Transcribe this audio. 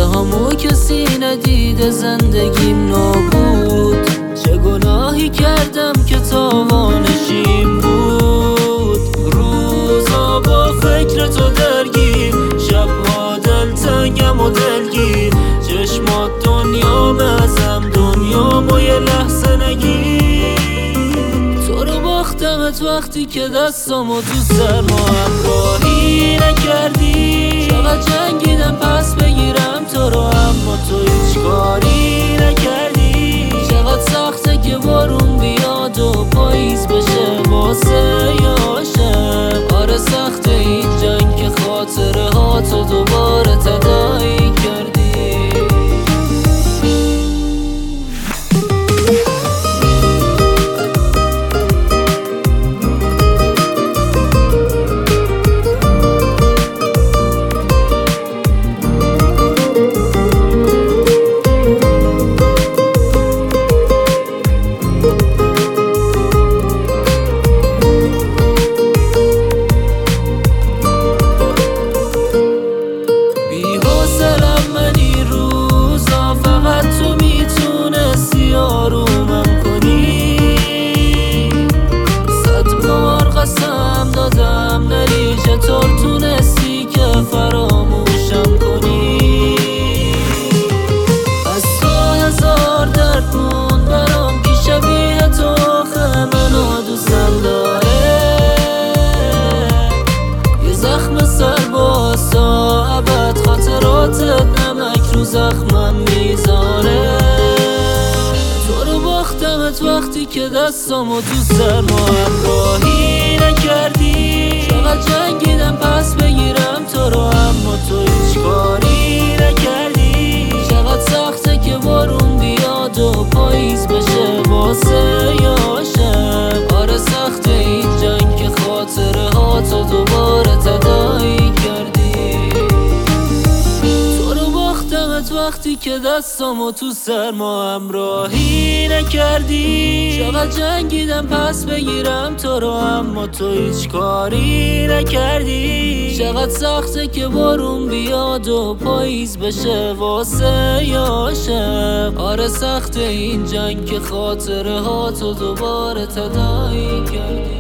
همو کسی ندیده زندگیم نابود. چه گناهی کردم که تاوانشیم بود. روزا با فکر تو درگیر، شبها دلتنگم و دلگیر. چشمات دنیا ازم، دنیامو یه لحظه نگیر. تو رو باختمت وقتی که دستامو تو سرما همراهی نکردی. چقدر جنگیدم پس بگیرم تو رو، اما تو هیچ کاری نکردی. چقدر سخته که بارون بیاد و پاییز بشه واسه یاشم. آره سخته این جنگ که خاطره ها تو دوباره تداعی کردی. چطور تونستی که فراموشم کنی؟ از تو هزار درد موند برام که شبیه تو آخه منو دوستم داره. یه زخم سرباز تا ابد خاطراتت نمک رو زخمم میذاره. تو رو باختمت وقتی که دستامو تو سرما همراهی نکردی. چقدر جنگیدم پس بگیرم تو رو، اما تو هیچ کاری نکردی. چقدر سخته که بارون بیاد و پاییز بشه واسه یاشم. آره سخته این جنگ که خاطره ها تو دوباره تداعی کردی. تو رو باختمت وقتی که دستامو تو سرما همراهی نکردی. چقدر جنگیدم پس بگیرم تو رو، اما تو هیچ کاری نکردی. چقدر سخته که بارون بیاد و پاییز بشه واسه یاشم. آره سخته این جنگ که خاطره ها تو دوباره تداعی کردی.